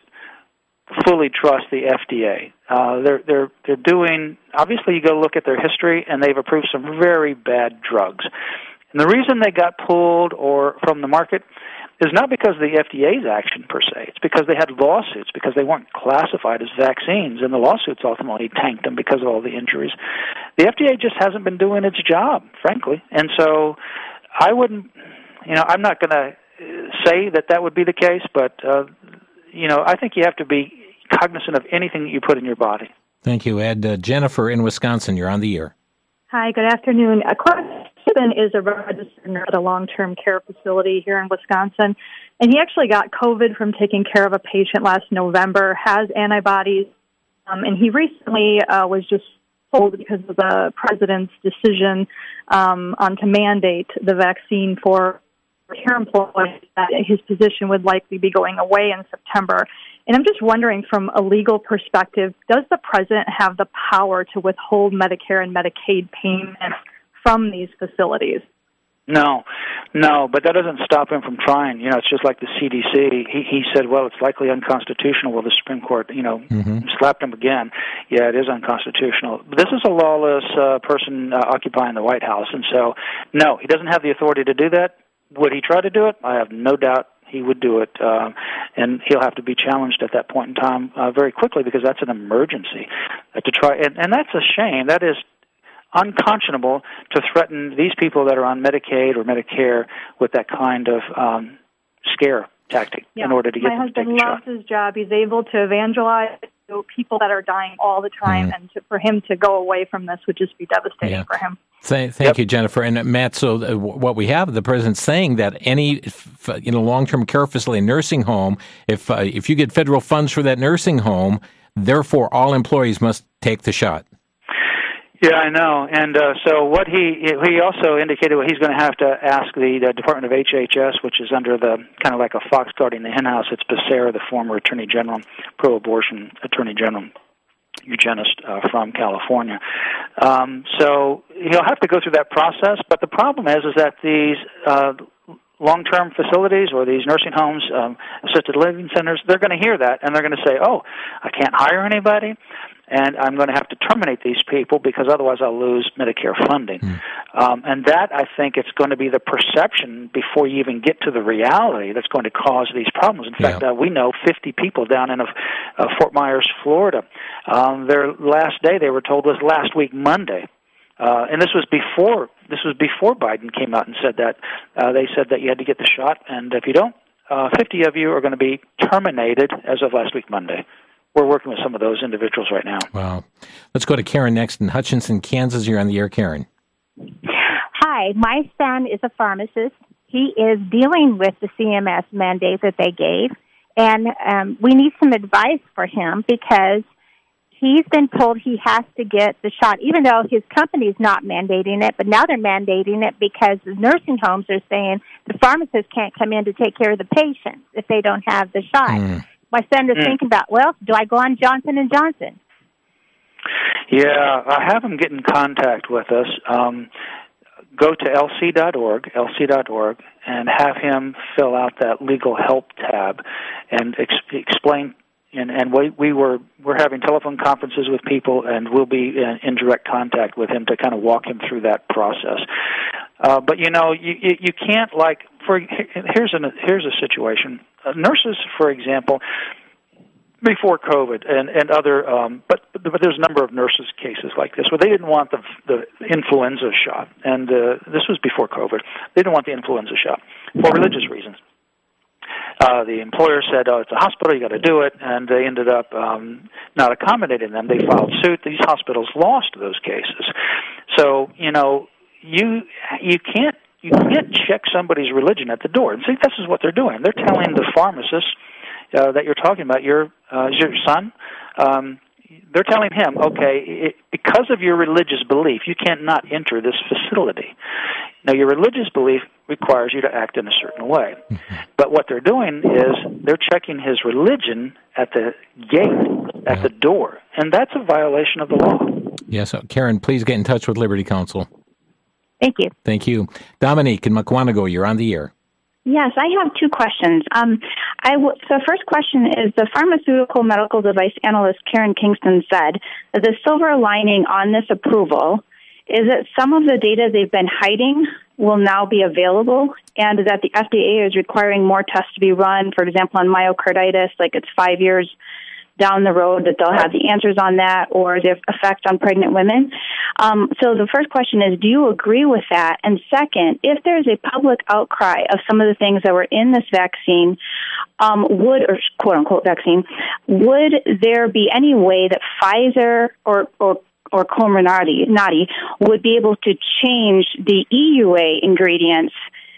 fully trust the F D A. Uh, they're, they're, they're doing, obviously you go look at their history, and they've approved some very bad drugs. And the reason they got pulled or from the market is not because of the F D A's action per se. It's because they had lawsuits, because they weren't classified as vaccines, and the lawsuits ultimately tanked them because of all the injuries. The F D A just hasn't been doing its job, frankly. And so I wouldn't, you know, I'm not going to say that that would be the case, but, uh, you know, I think you have to be cognizant of anything that you put in your body. Thank you, Ed. Uh, Jennifer in Wisconsin, you're on the air. Hi, good afternoon. Uh, Husband is a registered nurse at a long-term care facility here in Wisconsin, and he actually got COVID from taking care of a patient last November, has antibodies, um, and he recently uh, was just told because of the president's decision um, on to mandate the vaccine for care employees that his position would likely be going away in September. And I'm just wondering, from a legal perspective, does the president have the power to withhold Medicare and Medicaid payments from these facilities? No, no, but that doesn't stop him from trying. You know, it's just like the C D C. He he said, well, it's likely unconstitutional. Well, the Supreme Court, you know, mm-hmm. slapped him again. Yeah, it is unconstitutional. But this is a lawless uh, person uh, occupying the White House, and so, no, he doesn't have the authority to do that. Would he try to do it? I have no doubt he would do it, uh, and he'll have to be challenged at that point in time uh, very quickly, because that's an emergency uh, to try, and, and that's a shame. That is unconscionable to threaten these people that are on Medicaid or Medicare with that kind of um, scare tactic yeah. in order to get My them to take husband the loves shot. his job. He's able to evangelize to people that are dying all the time, mm. and to, for him to go away from this would just be devastating yeah. for him. Thank, thank yep. you, Jennifer. And uh, Matt, so uh, what we have, the president's saying that any f- you know long-term care facility, nursing home, if uh, if you get federal funds for that nursing home, therefore all employees must take the shot. Yeah, I know. And uh, so what he he also indicated what he's going to have to ask the, the Department of H H S, which is under the kind of like a fox guarding the hen house. It's Becerra, the former Attorney General, pro-abortion Attorney General. eugenist uh, from California. Um, so he'll have to go through that process, but the problem is is that these uh, long-term facilities or these nursing homes, um, assisted living centers, they're going to hear that, and they're going to say, oh, I can't hire anybody, and I'm going to have to terminate these people because otherwise I'll lose Medicare funding. Mm. Um, and that, I think, it's going to be the perception before you even get to the reality that's going to cause these problems. In fact, yeah. uh, we know fifty people down in uh, uh, Fort Myers, Florida. Um, their last day, they were told, was last week, Monday. Uh, and this was before this was before Biden came out and said that. Uh, they said that you had to get the shot, and if you don't, uh, fifty of you are going to be terminated as of last week, Monday. We're working with some of those individuals right now. Wow. Let's go to Karen next in Hutchinson, Kansas. You're on the air, Karen. Hi. My son is a pharmacist. He is dealing with the C M S mandate that they gave, and um, we need some advice for him because he's been told he has to get the shot, even though his company's not mandating it, but now they're mandating it because the nursing homes are saying the pharmacist can't come in to take care of the patients if they don't have the shot. Mm. My son is mm. thinking about, well, do I go on Johnson and Johnson? Yeah, I have him get in contact with us. Um, go to L C dot org, L C dot org, and have him fill out that legal help tab and ex- explain. And, and we, we were we're having telephone conferences with people, and we'll be in, in direct contact with him to kind of walk him through that process. Uh, but you know, you you, you can't like for here's a here's a situation. Uh, nurses, for example, before COVID and and other, um, but but there's a number of nurses cases like this where they didn't want the the influenza shot, and uh, this was before COVID. They didn't want the influenza shot for religious reasons. Uh, the employer said, oh, it's a hospital, you got to do it, and they ended up um, not accommodating them. They filed suit. These hospitals lost those cases. So, you know, you you can't you can't check somebody's religion at the door. And see, this is what they're doing. They're telling the pharmacist uh, that you're talking about, your uh, your son, um, they're telling him, okay, it, because of your religious belief, you can't not enter this facility. Now, your religious belief requires you to act in a certain way. Mm-hmm. But what they're doing is they're checking his religion at the gate, at yeah. the door, and that's a violation of the law. Yes, so Karen, please get in touch with Liberty Counsel. Thank you. Thank you. Dominique in Mukwonago, you're on the air. Yes, I have two questions. Um, I w- the first question is, the pharmaceutical medical device analyst Karen Kingston said that the silver lining on this approval is that some of the data they've been hiding will now be available, and that the F D A is requiring more tests to be run, for example, on myocarditis, like it's five years down the road that they'll have the answers on that, or the effect on pregnant women. Um, so the first question is, do you agree with that? And second, if there's a public outcry of some of the things that were in this vaccine, um, would, or quote-unquote vaccine, would there be any way that Pfizer or, or or Comirnaty would be able to change the E U A ingredients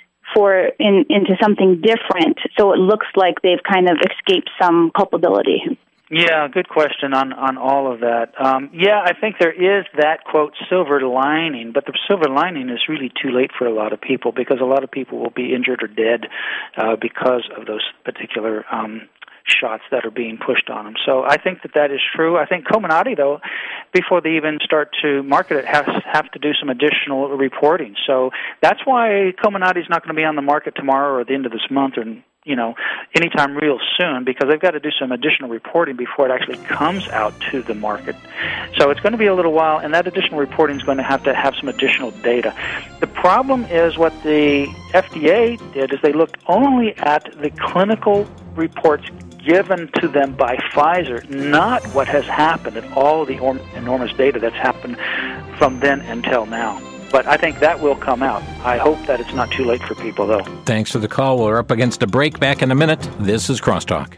for in, into something different so it looks like they've kind of escaped some culpability? Yeah, good question on, on all of that. Um, yeah, I think there is that, quote, silver lining, but the silver lining is really too late for a lot of people because a lot of people will be injured or dead uh, because of those particular um shots that are being pushed on them. So I think that that is true. I think Comirnaty, though, before they even start to market it, has have to do some additional reporting. So that's why Comirnaty is not going to be on the market tomorrow or at the end of this month or, you know, anytime real soon, because they've got to do some additional reporting before it actually comes out to the market. So it's going to be a little while, and that additional reporting is going to have to have some additional data. The problem is what the F D A did is they looked only at the clinical reports given to them by Pfizer, not what has happened and all the or- enormous data that's happened from then until now. But I think that will come out. I hope that it's not too late for people, though. Thanks for the call. We're up against a break. Back in a minute. This is Crosstalk.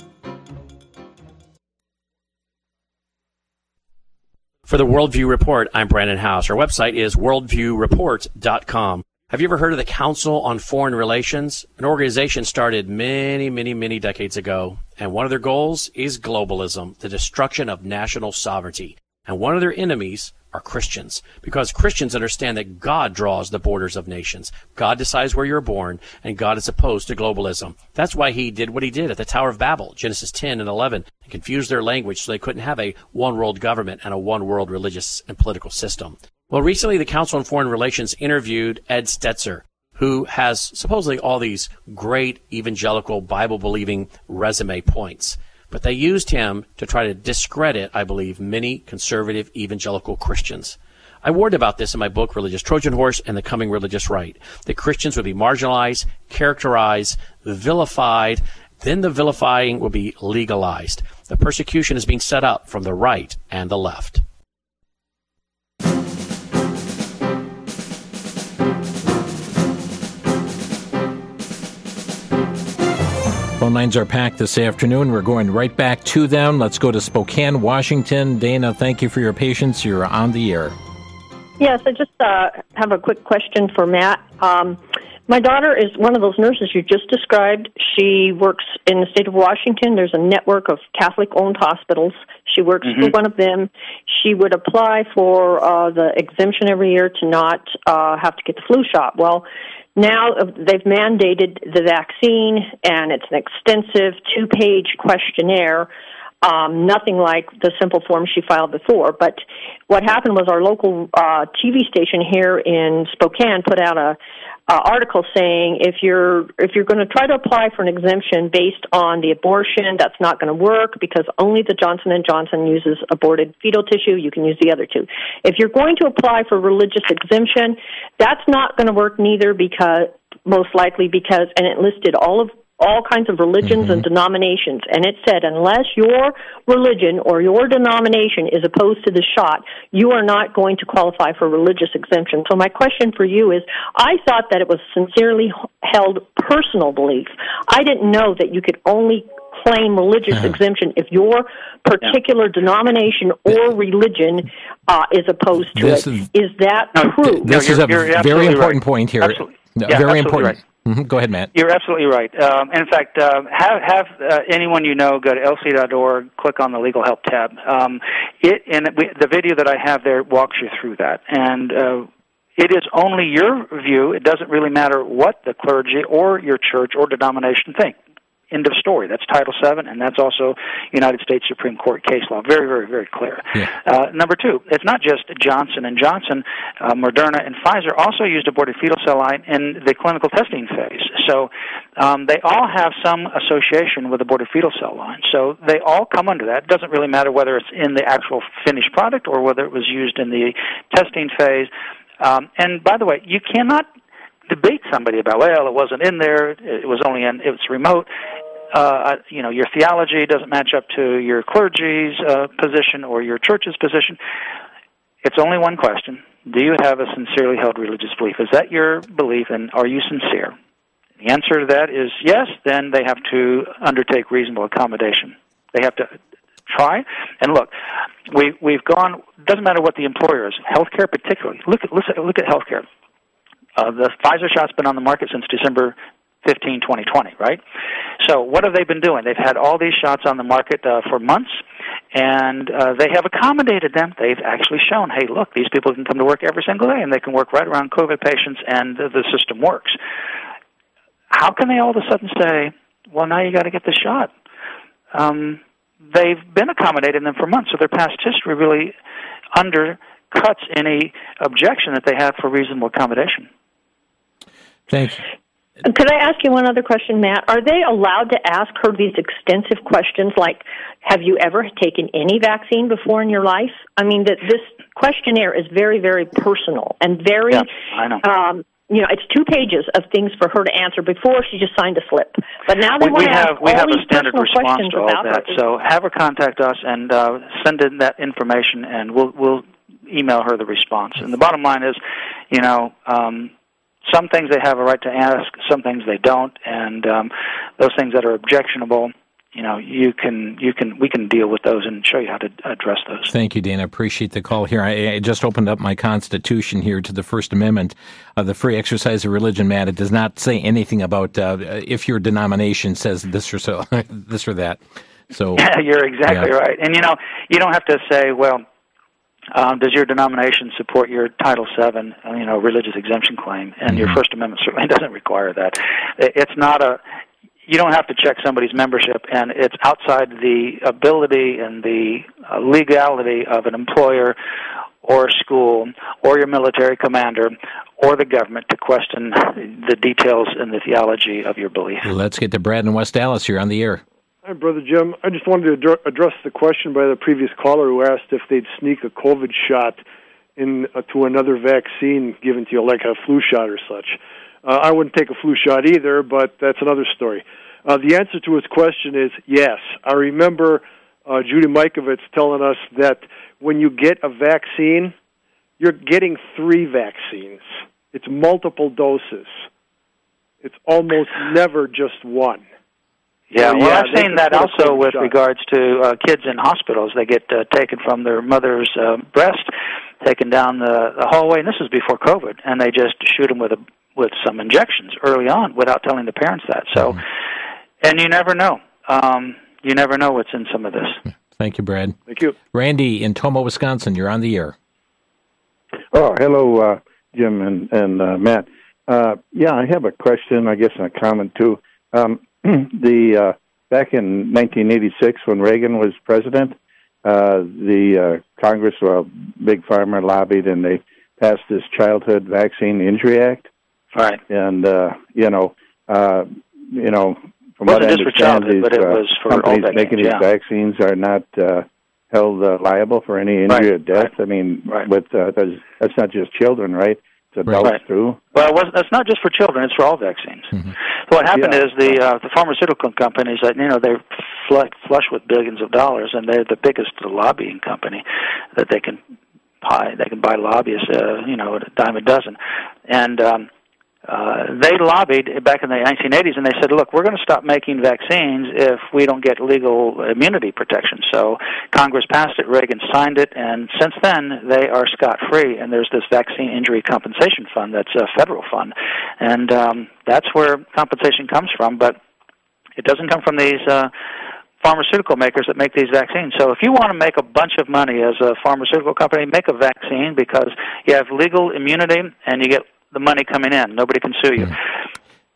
For the Worldview Report, I'm Brandon House. Our website is worldview report dot com. Have you ever heard of the Council on Foreign Relations? An organization started many, many, many decades ago, and one of their goals is globalism, the destruction of national sovereignty. And one of their enemies, are Christians, because Christians understand that God draws the borders of nations. God decides where you're born, and God is opposed to globalism. That's why he did what he did at the Tower of Babel, Genesis ten and eleven, and confused their language so they couldn't have a one-world government and a one-world religious and political system. Well, recently the Council on Foreign Relations interviewed Ed Stetzer, who has supposedly all these great evangelical Bible-believing resume points. But they used him to try to discredit, I believe, many conservative evangelical Christians. I warned about this in my book, Religious Trojan Horse and the Coming Religious Right, that Christians would be marginalized, characterized, vilified, then the vilifying will be legalized. The persecution is being set up from the right and the left. Phone lines are packed this afternoon. We're going right back to them. Let's go to Spokane, Washington. Dana, thank you for your patience. You're on the air. Yes, I just uh, have a quick question for Matt. Um, my daughter is one of those nurses you just described. She works in the state of Washington. There's a network of Catholic-owned hospitals. She works mm-hmm. for one of them. She would apply for uh, the exemption every year to not uh, have to get the flu shot. Well, now they've mandated the vaccine, and it's an extensive two-page questionnaire, um, nothing like the simple form she filed before. But what happened was our local uh, T V station here in Spokane put out a uh, article saying if you're if you're going to try to apply for an exemption based on the abortion, that's not going to work because only the Johnson and Johnson uses aborted fetal tissue. You can use the other two. If you're going to apply for religious exemption, that's not going to work neither because most likely because and it listed all of all kinds of religions mm-hmm. and denominations. And it said, unless your religion or your denomination is opposed to the shot, you are not going to qualify for religious exemption. So my question for you is, I thought that it was sincerely held personal belief. I didn't know that you could only claim religious uh-huh. exemption if your particular yeah. denomination or religion uh, is opposed to this it. Is, is that no, true? This no, is a very important right. point here. Absolutely. No, yeah, very absolutely important. Right. Mm-hmm. Go ahead, Matt. You're absolutely right. Um, in fact, uh, have, have uh, anyone you know go to L C dot org, click on the Legal Help tab. Um, it and we, the video that I have there walks you through that. And uh, it is only your view. It doesn't really matter what the clergy or your church or denomination think. End of story. That's Title seven, and that's also United States Supreme Court case law. Very, very, very clear. Yeah. Uh, number two, it's not just Johnson and Johnson, uh, Moderna, and Pfizer also used aborted fetal cell line in the clinical testing phase. So um, they all have some association with aborted fetal cell line. So they all come under that. It doesn't really matter whether it's in the actual finished product or whether it was used in the testing phase. Um, and by the way, you cannot debate somebody about, well, it wasn't in there, it was only in, it was remote. Uh, you know, your theology doesn't match up to your clergy's uh, position or your church's position. It's only one question. Do you have a sincerely held religious belief? Is that your belief, and are you sincere? The answer to that is yes, then they have to undertake reasonable accommodation. They have to try. And look, we, we've gone, doesn't matter what the employer is, healthcare particularly. Look at, listen, look at healthcare. Uh, the Pfizer shot's been on the market since December fifteenth, twenty twenty, right? So what have they been doing? They've had all these shots on the market uh, for months, and uh, they have accommodated them. They've actually shown, hey, look, these people can come to work every single day, and they can work right around COVID patients, and uh, the system works. How can they all of a sudden say, well, now you got to get the shot? Um, they've been accommodating them for months, so their past history really undercuts any objection that they have for reasonable accommodation. Thanks. Could I ask you one other question, Matt? Are they allowed to ask her these extensive questions like, have you ever taken any vaccine before in your life? I mean, that this questionnaire is very, very personal and very, yeah, I know. Um, you know, it's two pages of things for her to answer before she just signed a slip. But now they we, want we to have, ask we all have these a standard personal response questions to all about that. her. So have her contact us and uh, send in that information, and we'll we'll email her the response. And the bottom line is, you know, um, some things they have a right to ask, some things they don't, and um, those things that are objectionable, you know, you can, you can, we can deal with those and show you how to address those. Thank you, Dana. Appreciate the call here. I, I just opened up my Constitution here to the First Amendment of the free exercise of religion, Matt. It does not say anything about uh, if your denomination says this or so, this or that. So yeah, you're exactly yeah. right. And you know, you don't have to say, well, um, does your denomination support your Title seven, uh, you know, religious exemption claim? And mm-hmm. your First Amendment certainly doesn't require that. It's not a, you don't have to check somebody's membership, and it's outside the ability and the uh, legality of an employer or a school or your military commander or the government to question the details and the theology of your belief. Let's get to Brad in West Dallas. You're on the air. Hi, Brother Jim. I just wanted to address the question by the previous caller who asked if they'd sneak a COVID shot in uh, to another vaccine given to you, like a flu shot or such. Uh, I wouldn't take a flu shot either, but that's another story. Uh, the answer to his question is yes. I remember uh, Judy Mikovits telling us that when you get a vaccine, you're getting three vaccines. It's multiple doses. It's almost never just one. Yeah, so, well, yeah, I've seen that also with shot. regards to uh, kids in hospitals. They get uh, taken from their mother's uh, breast, taken down the, the hallway, and this is before COVID, and they just shoot them with a with some injections early on without telling the parents that. So, mm-hmm. and you never know. Um, you never know what's in some of this. Thank you, Brad. Thank you. Randy in Tomah, Wisconsin, you're on the air. Oh, hello, uh, Jim and, and uh, Matt. Uh, yeah, I have a question, I guess, and a comment, too. Um, the uh, back in nineteen eighty-six, when Reagan was president, uh, the uh, Congress, well, Big Pharma lobbied, and they passed this Childhood Vaccine Injury Act. Right. And, uh, you know, uh, you know, from it wasn't what I just for childhood, these but it uh, was for companies all making vaccines, these yeah. vaccines are not uh, held uh, liable for any injury right. or death. Right. I mean, right. with uh, that's, that's not just children, right? It's adults right. too. Well, it wasn't, it's not just for children; it's for all vaccines. Mm-hmm. So what happened yeah. is the uh, the pharmaceutical companies that you know they're fl- flush with billions of dollars, and they're the biggest lobbying company that they can buy. They can buy lobbyists, uh, you know, at a dime a dozen, and um, uh, they lobbied back in the nineteen eighties, and they said, "Look, we're going to stop making vaccines if we don't get legal immunity protection." So Congress passed it, Reagan signed it, and since then they are scot-free. And there's this Vaccine Injury Compensation Fund that's a federal fund, and um, that's where compensation comes from. But it doesn't come from these uh, pharmaceutical makers that make these vaccines. So if you want to make a bunch of money as a pharmaceutical company, make a vaccine because you have legal immunity and you get the money coming in. Nobody can sue you. Mm-hmm.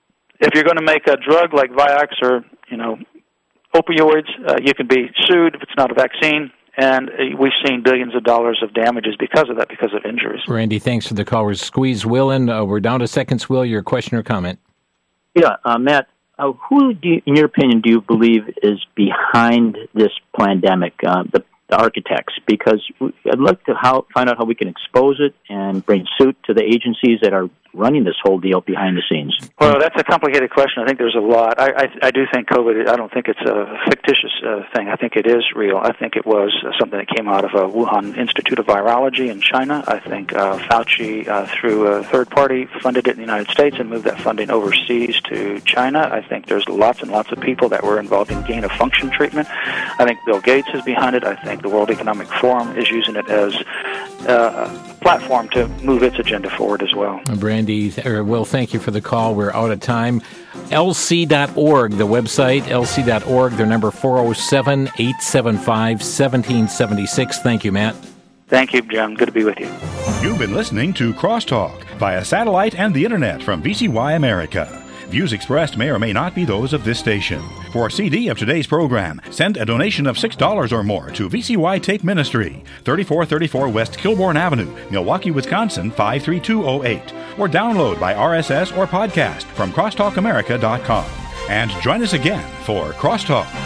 If you're going to make a drug like Vioxx or, you know, opioids, uh, you can be sued if it's not a vaccine, and uh, we've seen billions of dollars of damages because of that, because of injuries. Randy, thanks for the call. We're squeeze Will in. Uh, we're down to seconds. Will, your question or comment? Yeah, uh, Matt, uh, who, do you, in your opinion, do you believe is behind this pandemic, uh, the, the architects? Because I'd like to how, find out how we can expose it and bring suit to the agencies that are running this whole deal behind the scenes. Well, that's a complicated question. I think there's a lot. I, I, I do think COVID, I don't think it's a fictitious uh, thing. I think it is real. I think it was uh, something that came out of a Wuhan Institute of Virology in China. I think uh, Fauci, uh, through a third party, funded it in the United States and moved that funding overseas to China. I think there's lots and lots of people that were involved in gain-of-function treatment. I think Bill Gates is behind it. I think the World Economic Forum is using it as uh, a platform to move its agenda forward as well. Brandy, or Will, thank you for the call. We're out of time. L C dot org, the website, L C dot org, their number four oh seven, eight seven five, one seven seven six. Thank you, Matt. Thank you, Jim. Good to be with you. You've been listening to Crosstalk via satellite and the internet from V C Y America. Views expressed may or may not be those of this station. For a C D of today's program, send a donation of six dollars or more to V C Y Tape Ministry, thirty-four thirty-four West Kilbourne Avenue, Milwaukee, Wisconsin, five three two oh eight. Or download by R S S or podcast from crosstalk america dot com. And join us again for Crosstalk.